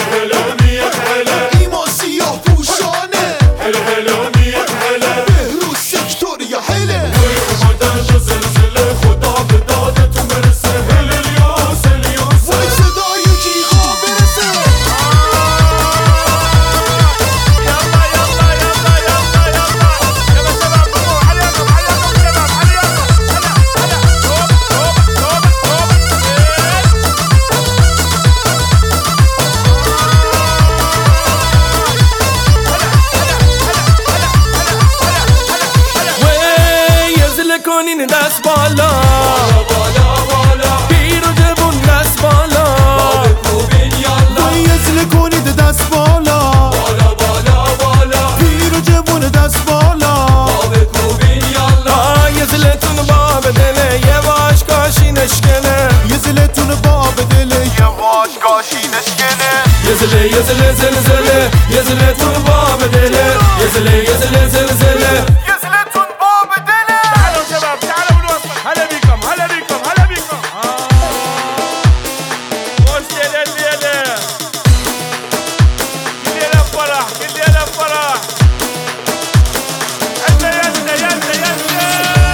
هلهلونية هلا إيمان سیاه پوشانه هلهلونية هلا بهروز سکتور یا هله اومدن دو زلزله خدا به دادتون برسه هلیلیوس هلیلیوس وای صدای جیغا برسه کنین دست بالا بالا بالا پیر و جوون دست بالا بکوبین یالا وای ازله کنید دست بالا بالا بالا بالا پیر و جوون دست بالا بکوبین یالا یزلتون باب دله یواش کاشی نشکنه یزلتون باب دله یواش کاشی نشکنه یزله یزله زلزله یزلتون باب دله یزله یزله زلزله یزلتون باب دله تعالوا شباب تعالوا بالوسط هلا بيكم هلا بيكم هلا بيكم وش ليلة الليلة كل ليلة فرح كل ليلة فرح يلا يلا يلا يلا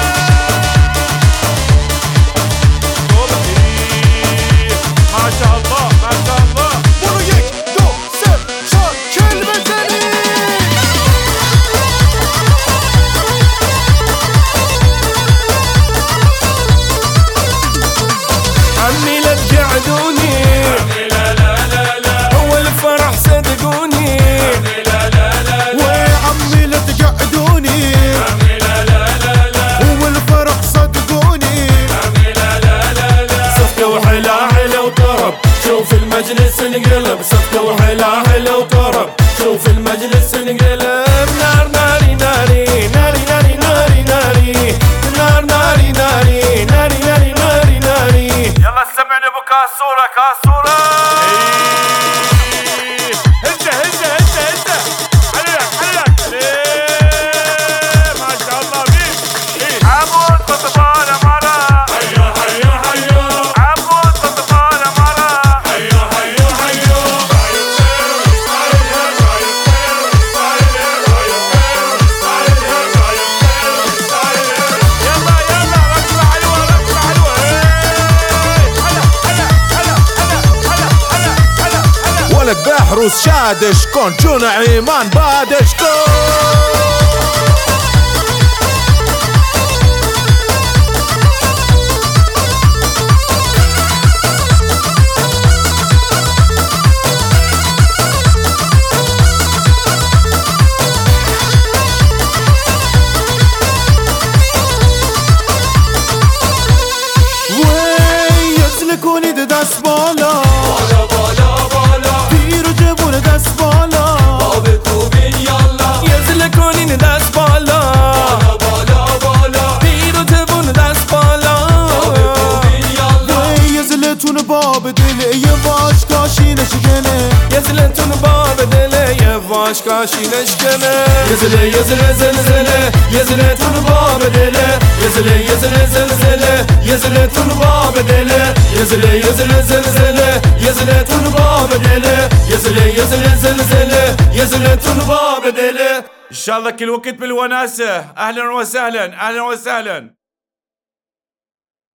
ما شاء الله ما شاء الله برو 1 2 3 4 کل بزنی عمي لا تقعدوني لا لا لا لا هو الفرح صدقوني لا لا لا وعمي لا تقعدوني لا لا لا لا هو الفرح صدقوني صفقة وحلا حلا وطرب شوف المجلس انقلب صفقة وحلا حلا وطرب شوف المجلس انقلب نار ناري ناري ناري ناري ناري ناري نار ناري ناري ناري ناري ناري ناري يلا سمعني ابو كاسوره كاسوره هزه هزه هزه هزه حللك حللك ما شاء الله بيك عمود قطبان مرة حيو حيو حيو عمود قطبان مرة حيو حيو حيو يلا يلا ركبة حلوة ركبة حلوة هلا هلا هلا هلا هلا هلا هلا ولد بحروس شادش کن جون ایمان بادش کن وی یزله کنید دست بالا بالا بالا بالا پیر و جوون دست بالا بکوبین یالا يزل كونين داس بالا بالا بالا پیر و جوون دست بالا بکوبین یالا وی یزلتون باب دل یواش کاشی نشکنه يزلتون باب دله يواش كاشي نشكنه يزله يزله زلزله يزلتون باب دله يزله يزله زلزله يزلتون باب دله يزله يزله زلزله يزلتون باب دله يزله يزله زلزله يزلتون باب دله ان شاء الله كل وقت بالوناسة اهلا وسهلا اهلا وسهلا